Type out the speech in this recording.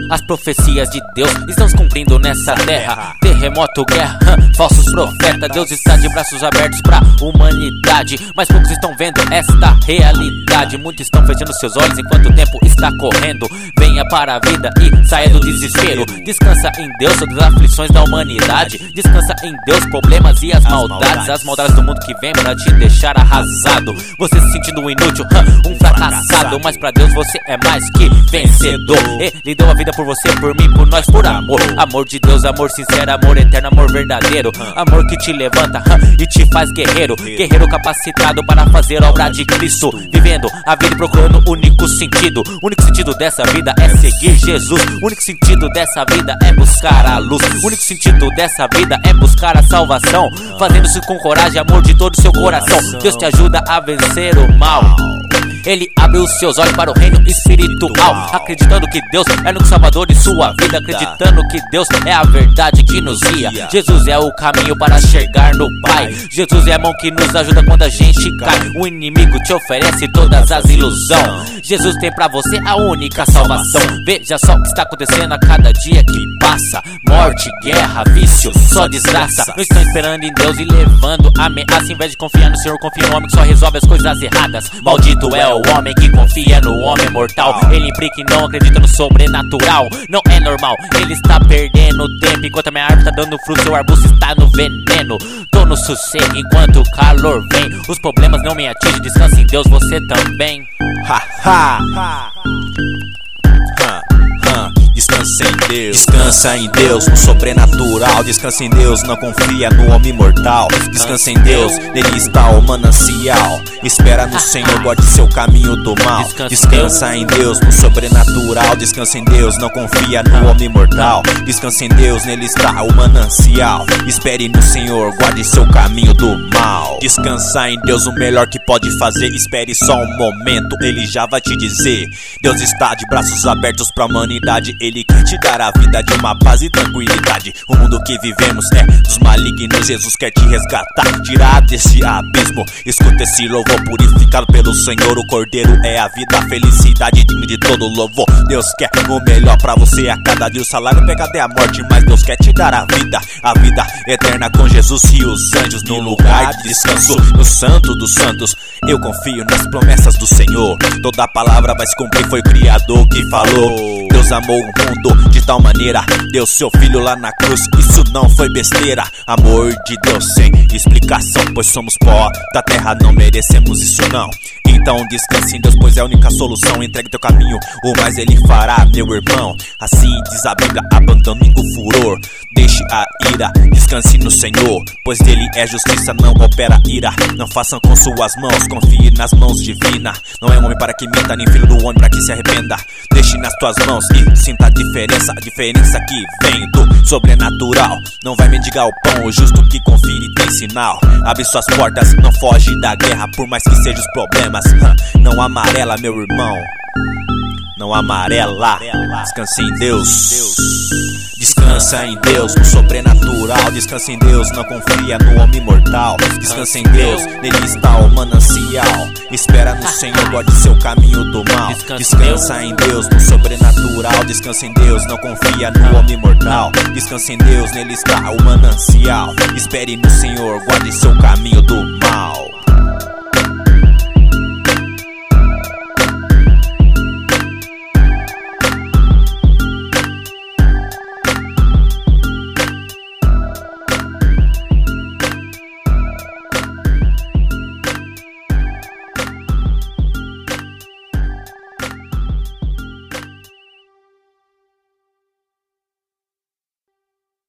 As profecias de Deus estão se cumprindo nessa terra. Terremoto, guerra, falsos profetas. Deus está de braços abertos pra humanidade, mas poucos estão vendo esta realidade. Muitos estão fechando seus olhos enquanto o tempo está correndo. Venha para a vida e saia do desespero. Descansa em Deus sobre as aflições da humanidade. Descansa em Deus, problemas e as maldades. As maldades do mundo que vem pra te deixar arrasado. Você se sentindo um inútil, um fracassado. Mas pra Deus você é mais que vencedor. Ele deu a vida por você, por mim, por nós, por amor. Amor de Deus, amor sincero, amor eterno, amor verdadeiro. Amor que te levanta e te faz guerreiro. Guerreiro capacitado para fazer a obra de Cristo. Vivendo a vida e procurando o único sentido. O único sentido dessa vida é seguir Jesus. O único sentido dessa vida é buscar a luz. O único sentido dessa vida é buscar a salvação. Fazendo-se com coragem e amor de todo o seu coração. Deus te ajuda a vencer o mal. Ele abre os seus olhos para o reino espiritual, acreditando que Deus é o Salvador de sua vida, acreditando que Deus é a verdade que nos guia. Jesus é o caminho para chegar no Pai. Jesus é a mão que nos ajuda quando a gente cai. O inimigo te oferece todas as ilusões. Jesus tem pra você a única salvação. Veja só o que está acontecendo a cada dia que passa. Morte, guerra, vício, só desgraça. Não estão esperando em Deus e levando ameaça. Em vez de confiar no Senhor, confia no homem que só resolve as coisas erradas. Maldito é o homem que confia no homem mortal. Ele implica e não acredita no sobrenatural. Não é normal, ele está perdendo tempo. Enquanto a minha árvore está dando fruto, seu arbusto está no veneno. Tô no sossego enquanto o calor vem. Os problemas não me atingem, descansa em Deus, você também. Descansa em Deus, descansa em Deus, no sobrenatural. Descansa em Deus, não confia no homem mortal. Descansa em Deus, nele está o manancial. Espera no Senhor, guarde seu caminho do mal. Descansa em Deus, no sobrenatural. Descansa em Deus, não confia no homem mortal. Descansa em Deus, nele está o manancial. Espere no Senhor, guarde seu caminho do mal. Descansa em Deus, o melhor que pode fazer. Espere só um momento, ele já vai te dizer. Deus está de braços abertos pra humanidade. Ele quer te dar a vida de uma paz e tranquilidade. O mundo que vivemos é dos malignos. Jesus quer te resgatar, tirar desse abismo. Escuta esse louvor purificado pelo Senhor. O Cordeiro é a vida, a felicidade, digno de todo louvor. Deus quer o melhor pra você a cada dia. O salário do pecado é a morte, mas Deus quer te dar a vida eterna com Jesus e os anjos. No lugar de descanso, no santo dos santos. Eu confio nas promessas do Senhor. Toda palavra vai se cumprir, foi o Criador que falou. Deus amou o mundo de tal maneira, deu seu filho lá na cruz, isso não foi besteira. Amor de Deus sem explicação, pois somos pó da terra, não merecemos isso não. Então descanse em Deus, pois é a única solução. Entregue teu caminho, o mais ele fará, meu irmão. Assim diz a Bíblia, abandone o furor, deixe a ira, descanse no Senhor, pois dele é justiça, não opera ira. Não façam com suas mãos, confie nas mãos divinas. Não é homem para que minta, nem filho do homem para que se arrependa. Deixe nas tuas mãos e sinta a diferença que vem do sobrenatural. Não vai mendigar o pão, o justo que confia e tem sinal. Abre suas portas, não foge da guerra, por mais que sejam os problemas. Não amarela, meu irmão, não amarela. Descanse em Deus. Descansa em Deus, no sobrenatural. Descansa em Deus, não confia no homem mortal. Descansa em Deus, nele está o manancial. Espera no Senhor, guarde seu caminho do mal. Descansa em Deus, no sobrenatural. Descansa em Deus, não confia no homem mortal. Descansa em Deus, nele está o manancial. Espere no Senhor, guarde seu caminho do mal.